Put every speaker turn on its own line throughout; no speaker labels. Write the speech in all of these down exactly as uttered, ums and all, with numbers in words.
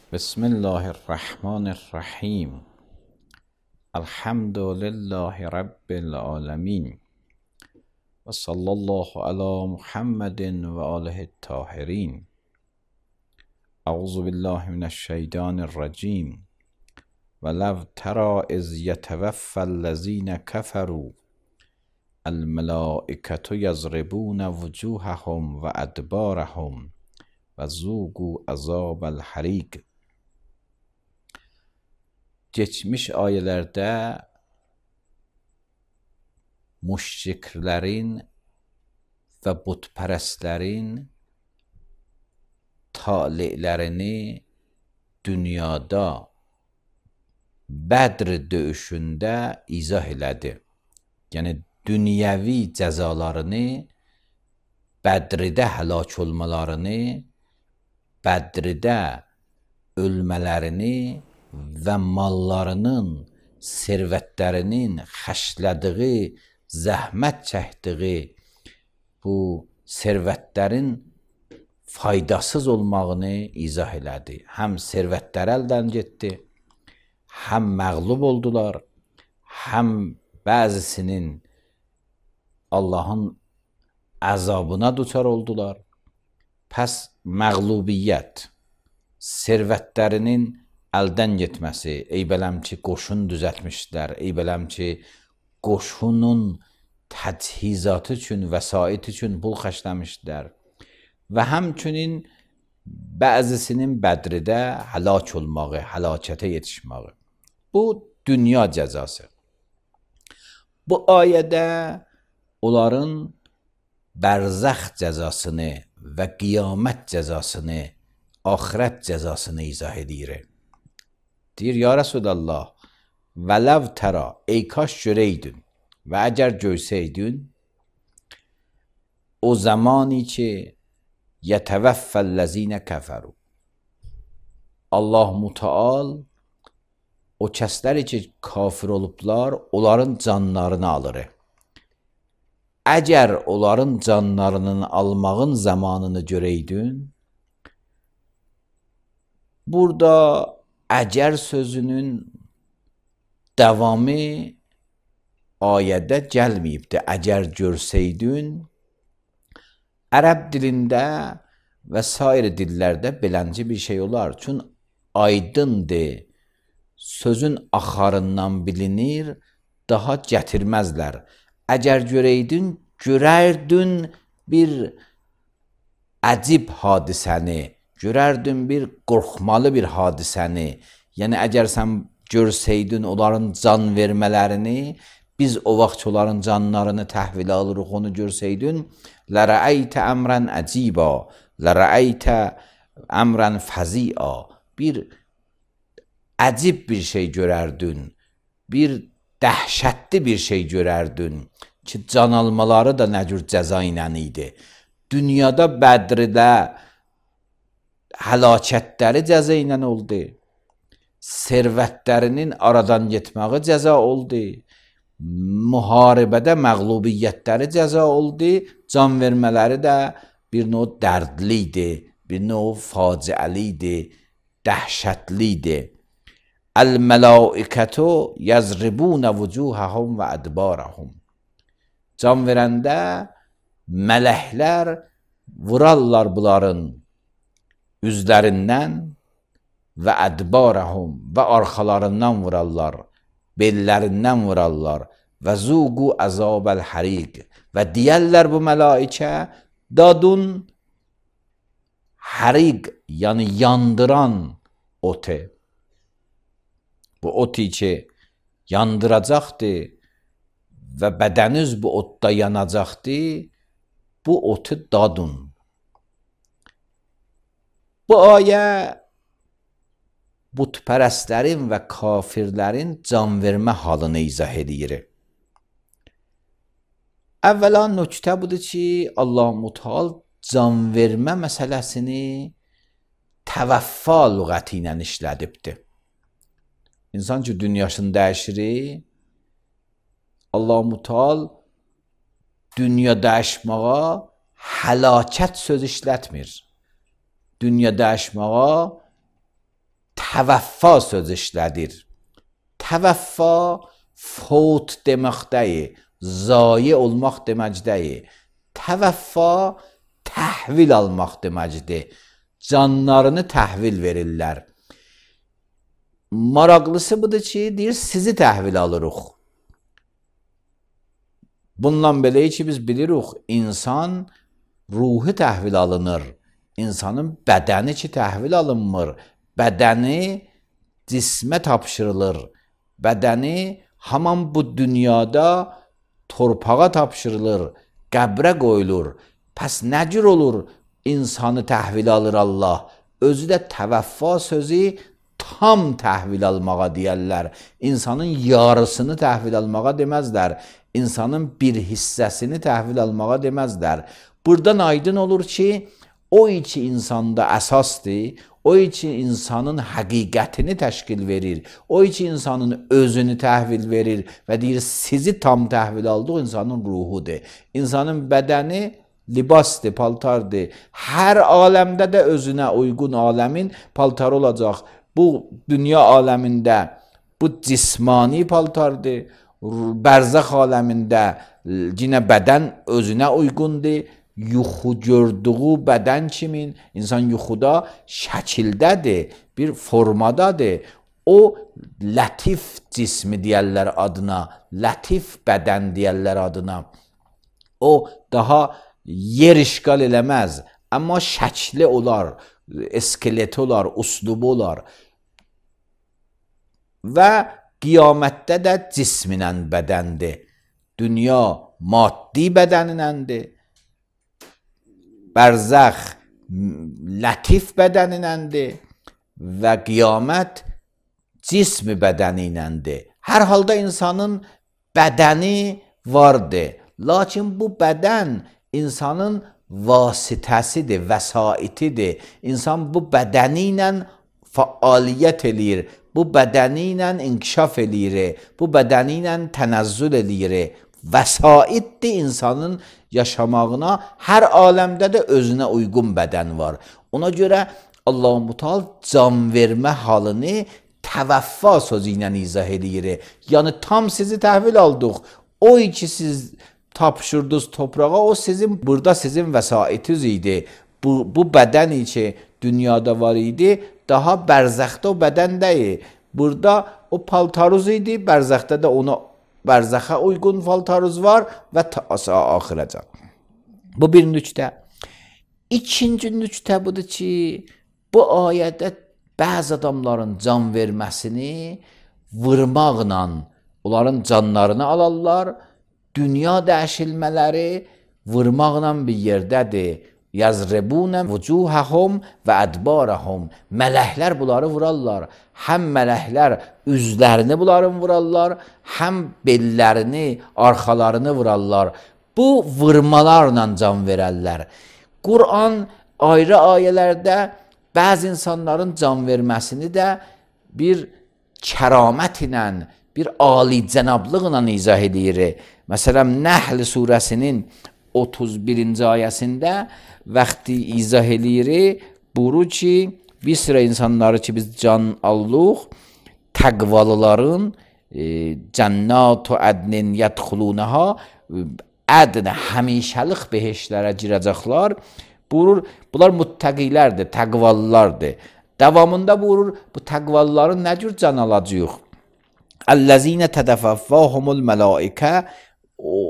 بسم الله الرحمن الرحیم. الحمد لله رب العالمین و صلی الله علی محمد و آله الطاهرین. اعوذ بالله من الشیطان الرجیم. ولو تری اذ یتوفی الذین کفروا الملائکة یضربون وجوههم و ادبارهم و ذوقوا عذاب الحریق. Geçmiş ayələrdə müşriklərin və butpərəstlərin talelərini dünyada Bədr döyüşündə izah elədi. Yəni dünyəvi cəzalarını, Bədrdə həlak olmalarını, Bədrdə ölmələrini və mallarının, servətlərinin xərclədiyi, zəhmət çəkdiyi bu servətlərin faydasız olmağını izah elədi. Həm servətlər əldən getdi, həm məğlub oldular, həm bəzisinin Allahın əzabına duçar oldular. Pəs məğlubiyyət, servətlərinin əldən getməsi, eybələm ki, qoşun düzəltmişdilər, eybələm ki, qoşunun təchizatı üçün, vəsait üçün pul xərcləmişdilər və həmçinin bəzisinin Bədrdə həlak olmağı, həlakətə yetişməyi. Bu, dünya cəzası. Bu ayədə onların bərzəx cəzasını və qiyamət cəzasını, axirət cəzasını izah edir. Deyir, ya Resulallah, vələv tərə, ey kaş görəydin və əgər görsəydin, o zamani ki, yətəvəffəl-ləzinə kəfəru. Allah Müteal o kəsləri ki, kafir olublar, onların canlarını alır. Əgər onların canlarının almağın zamanını görəydin, burada əgər sözünün davamı ayədə gəlməyibdir. Əgər görsəydin, ərəb dilində və sair dillərdə belənci bir şey olar. Çün aydındır, sözün axarından bilinir, daha gətirməzlər. Əgər görəydin, görərdin bir əcib hadisəni, görərdin bir qorxmalı bir hadisəni. Yəni, əgər sən görsəydin onların can vermələrini, biz o vaxt onların canlarını təhvil alırıq, onu görsəydin, lərəəytə əmrən əcibə, lərəəytə əmrən fəziə. Bir əcib bir şey görərdin, bir dəhşətli bir şey görərdin ki, can almaları da nə cür cəza ilə idi. Dünyada Bədrdə həlakətləri cəza ilə oldu. Servətlərinin aradan getməyi cəza oldu. Müharibədə məğlubiyyətləri cəza oldu. Can vermələri də bir növ dərdli idi, bir növ faciəli idi, dəhşətli idi. Əl-mələikətü yəzribunə vücuhəhum və ədbarəhum. Can verəndə mələklər vurarlar bunların üzlərindən və ədbarəhum və arxalarından vurarlar, bellərindən vurarlar və zuqu əzabəl həriq və deyərlər bu mələikə dadun həriq, yəni yandıran otu. Bu otu ki yandıracaqdır və bədəniz bu otda yanacaqdır, bu otu dadun. Bu ayə butpərəstlərin və kafirlərin can vermə halını izah edir. Əvvəla nöqtə budur ki, Allah Müteal can vermə məsələsini təvəffa lüğəti ilə işlədibdir. İnsan ki, dünyasını dəyişir, Allah Müteal dünya dəyişməyə həlakət söz işlətmir. Dünya dəyişməyə təvəffa söz işlədir. Təvəffa fot deməkdəyir, zayi olmaq deməkdəyir. Təvəffa təhvil almaq deməkdir. Canlarını təhvil verirlər. Maraqlısı budur ki, deyir, sizi təhvil alırıq. Bundan belə ki, biz bilirik, insan ruhu təhvil alınır. İnsanın bədəni ki, təhvil alınmır. Bədəni cismə tapşırılır. Bədəni haman bu dünyada torpağa tapşırılır, qəbrə qoyulur. Pəs nə cür olur insanı təhvil alır Allah? Özü də təvəffa sözü tam təhvil almağa deyərlər. İnsanın yarısını təhvil almağa deməzlər. İnsanın bir hissəsini təhvil almağa deməzlər. Buradan aydın olur ki, o iki insanda əsasdır, o iki insanın həqiqətini təşkil verir, o iki insanın özünü təhvil verir və deyir, sizi tam təhvil aldıq insanın ruhudur. İnsanın bədəni libasdır, paltardır. Hər aləmdə də özünə uyğun aləmin paltarı olacaq. Bu dünya aləmində bu cismani paltardır. Bərzəx aləmində yenə bədən özünə uyğundur. Yuxu gördüyü bədən kimin? İnsan yuxuda şəkildədir, bir formadadır. O lətif cismi deyərlər adına, lətif bədən deyərlər adına. O daha yer işgal eləməz, amma şəkli olar, iskeleti olar, uslubu olar. Və qiyamətdə də cisminən bədəndir. Dünya maddi bədəninəndir. Bərzəx lətif bədəninəndir və qiyamət cismi bədəninəndir. Hər halda insanın bədəni vardır. Lakin bu bədən insanın vasitəsidir, vəsaitidir. İnsan bu bədəni ilə fəaliyyət eləyir. Bu bədəni ilə inkişaf eləyir. Bu bədəni ilə tənəzzül eləyir. Vəsaitdir insanın yaşamağına. Hər aləmdə də özünə uyğun bədən var. Ona görə Allah-u Müteal can vermə halını təvəffa sözü ilə izah eləyir. Yəni tam sizi təhvil aldıq. O ki siz tapşırdınız toprağa, o sizin burada sizin vəsaitiniz idi. Bu, bu bədən ki dünyada var idi, daha bərzəxdə o bədən deyil. Burada o paltaruz idi, bərzəxdə də ona bərzəxə uyğun paltaruz var və ta axirəcə. Bu bir nüktə. İkinci nüktə budur ki, bu ayədə bəzi adamların can verməsini vurmaqla onların canlarını alarlar. Dünya dəyişilmələri vurmaqla bir yerdədir. Yazribunə vucuhəhum və ədbarəhum. Mələklər bunları vurarlar. Həm mələklər üzlərini bunların vurarlar, həm bellərini, arxalarını vurarlar. Bu vurmalarla can verərlər. Quran ayrı ayələrdə bəzi insanların can verməsini də bir kəramət ilə, bir alicənablıqla izah edir. Məsələn, Nəhl surəsinin otuz birinci ayəsində vaxtı izah edir, buyurur ki, bir sıra insanları ki biz can allıq, təqvalıların e, cənnat-u ədnin yədxulunəha, ədnə həmişəlik behişlərə girəcəklər. Buyurur, bunlar muttəqilərdir, təqvalılardır. Davamında buyurur, bu təqvalıların nə cür can alacaq? Əl-ləzinə tədəfəffəhumul mələikə, o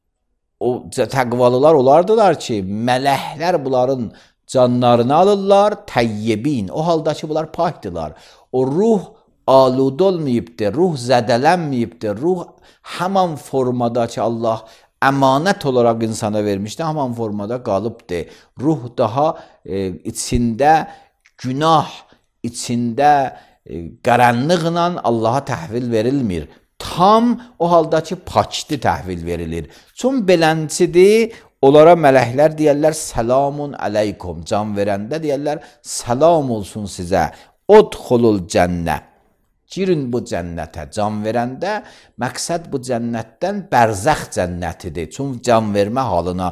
O təqvalılar olardılar ki, mələklər bunların canlarını alırlar, təyyibin. O halda ki, bunlar pakdılar. O ruh alud olmayıbdır, ruh zədələnməyibdir. Ruh həman formada ki, Allah əmanət olaraq insana vermişdi, həman formada qalıbdır. Ruh daha e, içində günah, içində e, qaranlıqla Allaha təhvil verilmir. Tam o halda ki, pakdı təhvil verilir. Çün belənçidir, onlara mələklər deyərlər, selamun aleykum. Can verəndə deyərlər, salam olsun sizə. Odxulul cənnə. Girin bu cənnətə. Can verəndə məqsəd bu cənnətdən bərzəx cənnətidir. Çün can vermə halına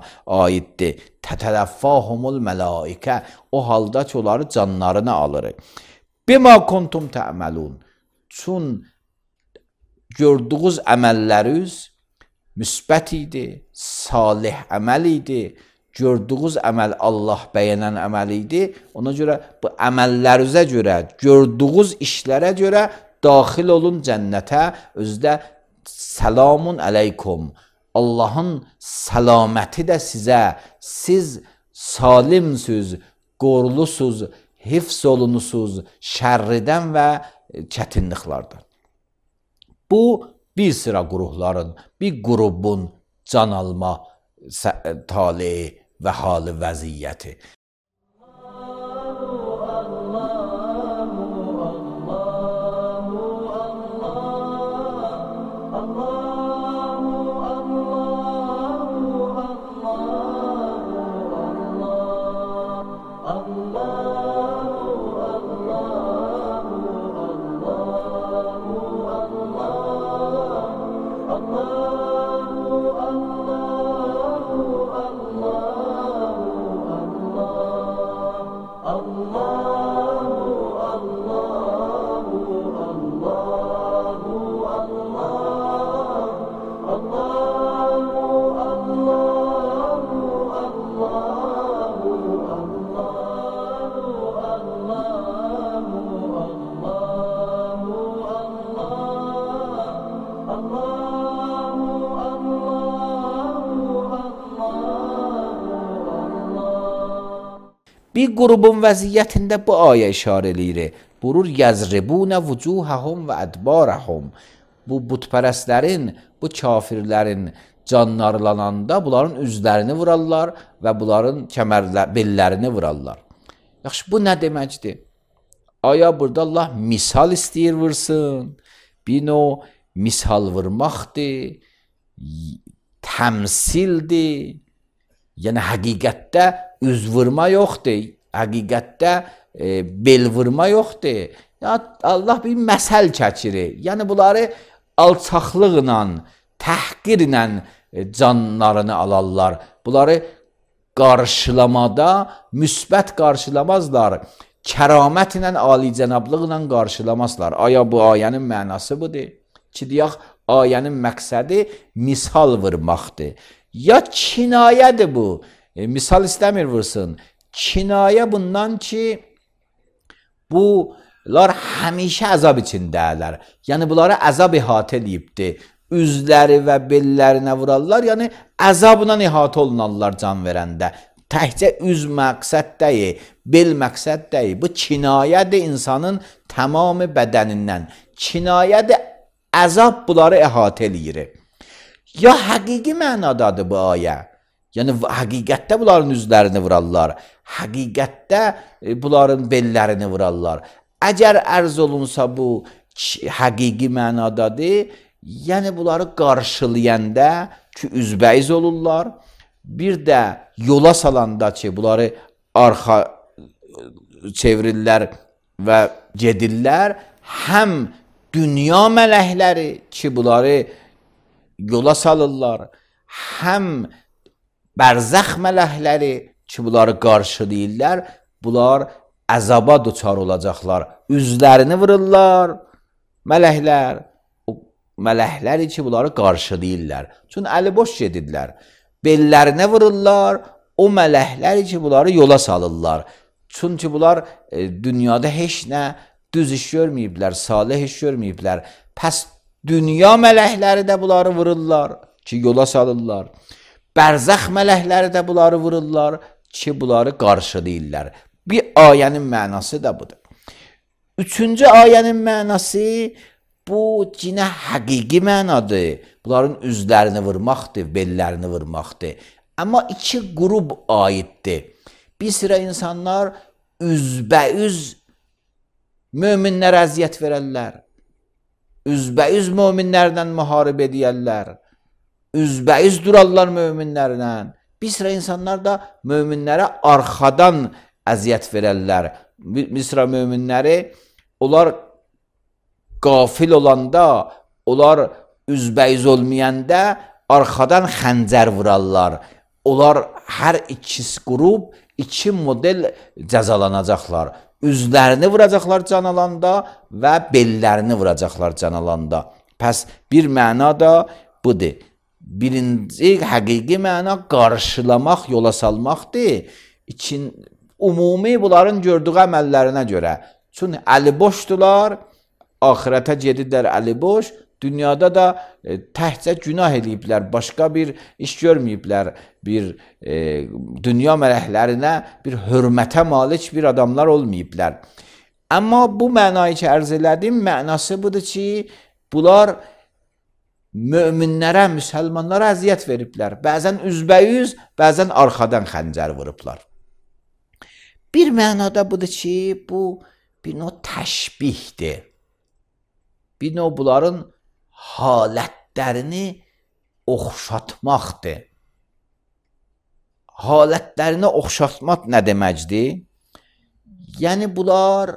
aiddir. Tətələffahumul mələikə. O halda ki, onları canlarını alır. Bima kuntum ta'malun. Çün gördüğünüz əməlləriniz müsbət idi, salih əməl idi. Gördüğünüz əməl Allah bəyənən əməl idi. Ona görə bu əməllərinizə görə, gördüğünüz işlərə görə daxil olun cənnətə. Özdə selamun aleykum. Allahın salaməti də sizə. Siz salimsiniz, qorlusunuz, hifz olunusuz şərridən və çətinliklərdən. Bu bir sıra qurumların, bir qrubun can alma taleyi və halı vəziyyəti. Bir qrubun vəziyyətində bu ayə işarə eləyir. Burur yazribuna vucuhahum və adbarahum. Bu butpərəstlərin, bu kafirlərin canlarlananda bunların üzlərini vurarlar və bunların kəmərlə bellərini vurarlar. Yaxşı, bu nə deməkdir? Aya burada Allah misal istəyir vursun. Bir növ misal vurmaqdır, təmsildir. Yəni həqiqətdə üz vurma yoxdur, həqiqətdə e, bel vurma yoxdur. Ya Allah bir məsəl çəkir. Yəni bunları alçaqlıqla, təhqirlə e, canlarını alarlar. Bunları qarşılamada müsbət qarşılamazlar. Kəramətlə, alicənablıqla qarşılamazlar. Aya bu ayənin mənası budur. Ki deyək, ayənin məqsədi misal vurmaqdır. Ya kinayədir bu. E, misal istəmir vursun. Kinayə bundan ki, bunlar həmişə əzab içindələr. Yəni bunları əzab ihatə edibdir. Üzləri və bellərinə vurarlar. Yəni əzabla ihatə olunarlar can verəndə. Təkcə üz məqsəd deyil, bel məqsəd deyil. Bu kinayədir insanın tamamı bədənindən. Kinayədir, əzab bunları ihatə eləyir. Ya həqiqi mənadadır bu ayə. Yəni həqiqətdə bunların üzlərini vurarlar. Həqiqətdə bunların bellərini vurarlar. Əgər ərz olunsa bu həqiqi mənadadır, yəni bunları qarşılayanda ki üzbəyiz olurlar. Bir də yola salanda ki bunları arxa çevirirlər və gedirlər. Həm dünya mələkləri ki bunları yola salırlar, həm bərzəx mələkləri ki bunları qarşılayırlar, bunlar əzaba duçar olacaqlar. Üzlərini vururlar mələklər, o mələkləri ki bunları qarşılayırlar. Çünki əli boş gedirlər. Bellərinə vururlar, o mələkləri ki bunları yola salırlar. Çünki bunlar e, dünyada heç nə düz iş görməyiblər, salih iş görməyiblər. Pəs dünya mələkləri də bunları vururlar ki yola salırlar. Bərzəx mələkləri də bunları vururlar ki bunları qarşılayırlar. Bir ayənin mənası da budur. Üçüncü ayənin mənası bu cinə həqiqi mənadır. Bunların üzlərini vurmaqdır, bellərini vurmaqdır. Amma iki qrup aiddir. Bir sıra insanlar üzbəüz möminlərə əziyyət verərlər. Üzbəüz möminlərlə müharibə edərlər. Üzbəüz durarlar möminlərlə. Bir sıra insanlar da möminlərə arxadan əziyyət verərlər. Bir sıra möminləri onlar qafil olanda, onlar üzbəüz olmayanda arxadan xəncər vurarlar. Onlar hər ikisi qrup iki model cəzalanacaqlar. üzlərini vuracaqlar can alanda və bellərini vuracaqlar can alanda. Pəs bir məna da budur. Birinci həqiqi məna qarşılamaq, yola salmaqdır. İkin, ümumi bunların gördüyü əməllərinə görə. Çünki əliboşdular, axirətə gedirlər əliboş, dünyada da e, təhcə günah ediblər, başqa bir iş görməyiblər, bir e, dünya mələklərinə bir hörmətə malik bir adamlar olmayıblər. Amma bu mənayı ki, ərz elədim, mənası budur ki, bunlar möminlərə, müsəlmanlara əziyyət veriblər. Bəzən üzbəyüz, bəzən arxadan xəncər vurublar. Bir mənada budur ki, bu bir növ təşbihdir. Bir növ bunların halətlərini oxşatmaqdır. Halətlərini oxşatmaq nə deməkdir? Yəni bunlar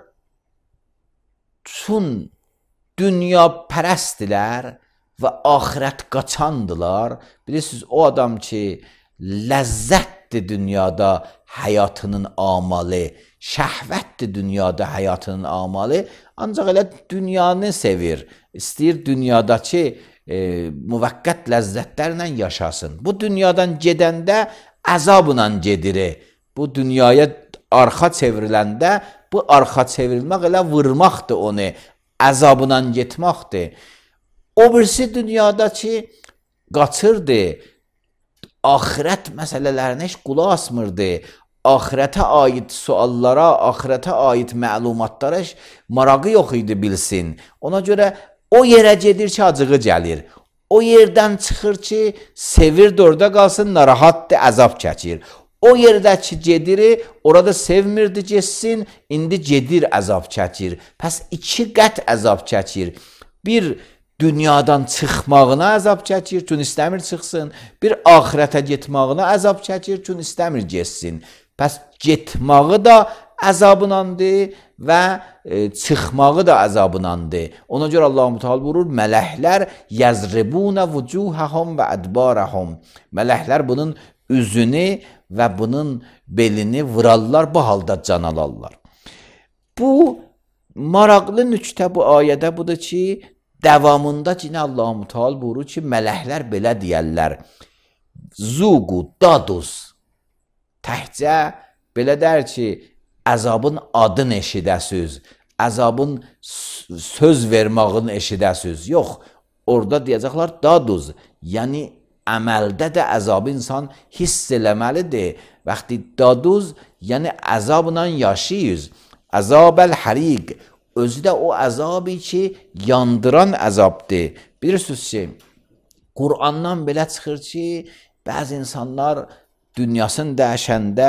çün dünya pərəstdilər və axirət qaçandılar. Bilirsiniz, o adam ki, ləzzətdir dünyada həyatının amalı, şəhvətdir dünyada həyatının amalı, ancaq elə dünyanı sevir. İstəyir dünyadakı e, müvəqqət ləzzətlərlə yaşasın. Bu dünyadan gedəndə əzabla gedir. Bu dünyaya arxa çevriləndə, bu arxa çevrilmək elə vurmaqdır onu, əzabla getməkdir. O birisi dünyada ki, qaçırdı, axirət məsələlərinə heç qulaq asmırdı, axirətə aid suallara, axirətə aid məlumatlara marağı yox idi bilsin. Ona görə o yerə gedir ki, acığı gəlir. O yerdən çıxır ki, sevir də orada qalsın, narahatdır, əzab çəkir. O yerdə ki, gedir, orada sevmirdi getsin, indi gedir, əzab çəkir. Pəs iki qət əzab çəkir. Bir dünyadan çıxmağına əzab çəkir, çünki istəmir çıxsın. Bir axirətə getmağına əzab çəkir, çünki istəmir getsin. Pəs getməyi də əzabınandır və e, çıxmağı da əzabınandır. Ona görə Allah-u Teala buyurur, mələklər yəzribunə vucuhəhum və ədbarəhum. Mələklər bunun üzünü və bunun belini vurarlar, bu halda can alarlar. Bu maraqlı nüktə bu ayədə budur ki, davamında yine Allah-u Teala buyurur ki, mələklər belə deyərlər, zuqu daduz. Təhcə belə der ki, əzabın adını eşidəsiz, əzabın söz vermağını eşidəsiz. Yox, orada deyəcəklər daduz. Yəni, əməldə də əzabı insan hiss eləməlidir. Vaxtı daduz, yəni əzabla yaşayız. Əzab-əl həriq. Özü də o əzabı ki, yandıran əzabdır. Bilirsiniz ki, Qur'andan belə çıxır ki, bəzi insanlar dünyasını dəyişəndə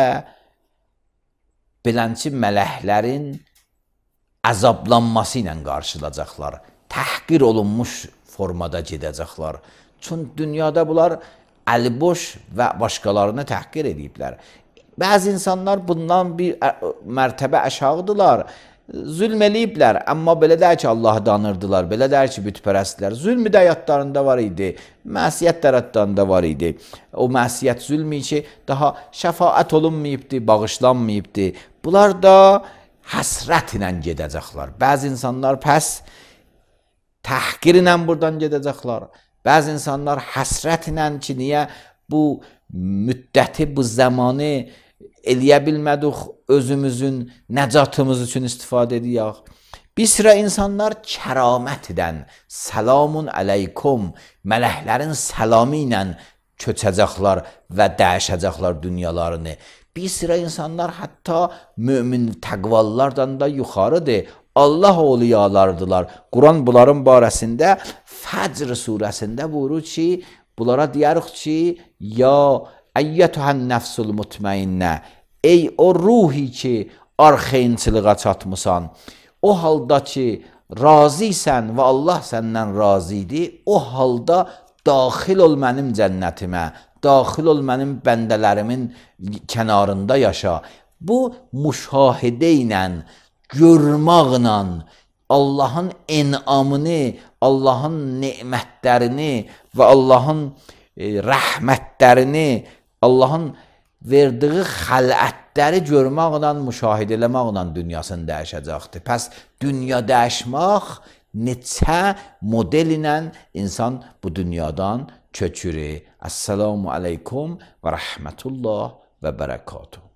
belənçi mələklərin əzablanması ilə qarşılayacaqlar. Təhqir olunmuş formada gedəcəklər. Çünki dünyada bunlar əliboş və başqalarını təhqir ediblər. Bəzi insanlar bundan bir mərtəbə aşağıdılar. Zülm eləyiblər, amma belə deyək ki, Allahı danırdılar, belə deyək ki, bütpərəstlər. Zülmü də həyatlarında var idi, məsiyyət tərəflərində var idi. O məsiyyət zülmü ki, daha şəfaət olunmayıbdı, bağışlanmayıbdı. Bunlar da həsrət ilə gedəcəklər. Bəzi insanlar pəs təhqir ilə buradan gedəcəklər. Bəzi insanlar həsrət ilə ki, niyə bu müddəti, bu zamanı eləyə bilmədik, özümüzün nəcatımız üçün istifadə ediyək. Bir sıra insanlar kəramətdən, salamun aleykum, mələklərin salamı ilə köçəcəklər və dəyişəcəklər dünyalarını. Bir sıra insanlar hətta mömin təqvallardan da yuxarıdır. Allah oliyalardılar. Quran bunların barəsində Fəcr surəsində buyurur ki, bunlara deyirik ki, ya əyyətühən nəfsul mutmainnə, ey o ruhi ki, arxeyinçılığa çatmısan, o halda ki, razıysən və Allah səndən razıdır, o halda daxil ol mənim cənnətimə, daxil ol mənim bəndələrimin kənarında yaşa. Bu müşahidə ilə, görməklə, Allahın enamını, Allahın nemətlərini və Allahın e, rəhmətlərini, Allahın verdiyi xələtləri görməklə, müşahidə eləməklə dünyasını dəyişəcəkdir. Pəs dünya dəyişmək neçə model ilə insan bu dünyadan köçürür. Əssalamu aleykum və rəhmətullah və bərəkatuhu.